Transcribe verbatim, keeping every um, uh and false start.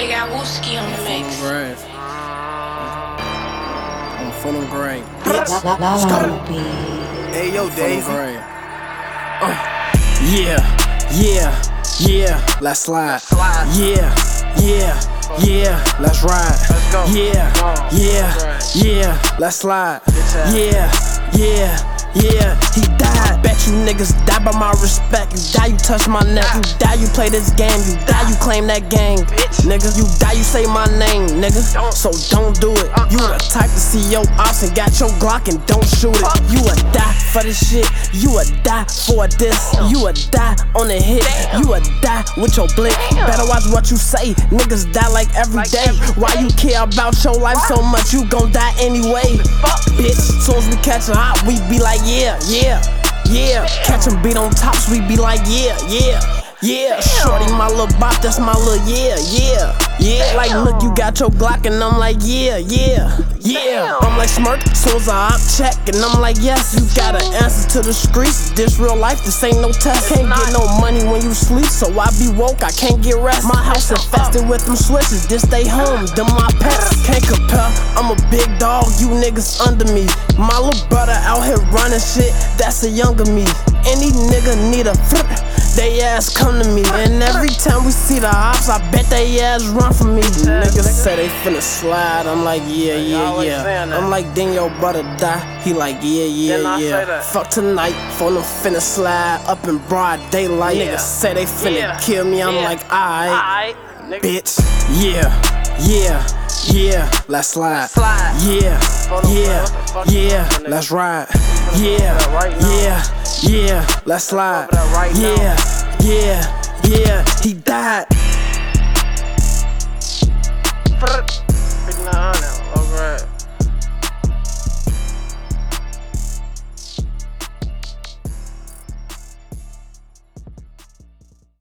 They got Wooski on the mix. I'm feeling great. Hey yo, Dave. Uh, yeah, yeah, yeah. Let's slide. Yeah, yeah, yeah. Let's ride. Yeah, yeah, yeah. Let's slide. Yeah, yeah. Yeah, he died. Bet you niggas die by my respect. You die, you touch my neck. You die, you play this game. You die, you claim that gang. Nigga, you die, you say my name, nigga. So don't do it. You the type to see your ops and got your Glock and don't shoot it. You a die for this shit. You a die for this. You a die on the hit. You a die with your blick. Better watch what you say. Niggas die like every day. Why you care about your life so much? You gon' die anyway. Bitch, soon as we catch a hop, we be like, yeah, yeah, yeah. Catch 'em beat on tops, we be like, yeah, yeah, yeah. Shorty, my little bop, that's my little yeah, yeah, yeah. Like, look, you got your Glock, and I'm like, yeah, yeah, yeah. I'm like smirk, soon as I op check, and I'm like, yes. You got an answer to the streets. This real life, this ain't no test. Can't get no money when you sleep, so I be woke, I can't get rest. My house infested with them switches. This stay home, them my pets. Can't compare, I'm a big dog, you niggas under me. My little brother out here running shit, that's a younger me. Any nigga need a flip, they ass come to me. And every time we see the ops, I bet they ass run from me. Niggas say they finna slide, I'm like, yeah, yeah, yeah. I'm like, then your brother die, he like, yeah, yeah, yeah. Fuck tonight, phone them finna slide up in broad daylight. Niggas say they finna kill me, I'm like, aight, bitch, yeah, yeah. Yeah, let's slide. Yeah, yeah, yeah, let's ride. Yeah, yeah, yeah, let's slide. Yeah.